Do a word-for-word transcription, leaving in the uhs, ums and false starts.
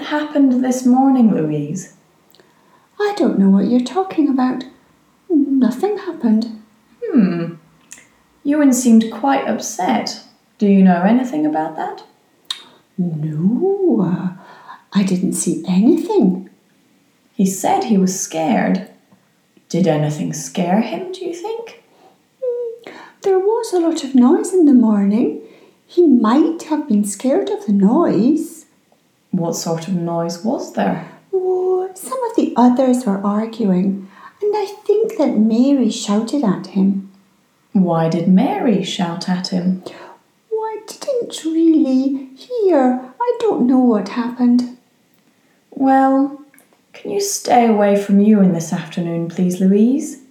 What happened this morning, Louise? I don't know what you're talking about. Nothing happened. Hmm. Ewan seemed quite upset. Do you know anything about that? No, uh, I didn't see anything. He said he was scared. Did anything scare him, do you think? There was a lot of noise in the morning. He might have been scared of the noise. What sort of noise was there? Oh, some of the others were arguing, and I think that Mary shouted at him. Why did Mary shout at him? Oh, I didn't really hear. I don't know what happened. Well, can you stay away from Ewan this afternoon, please, Louise?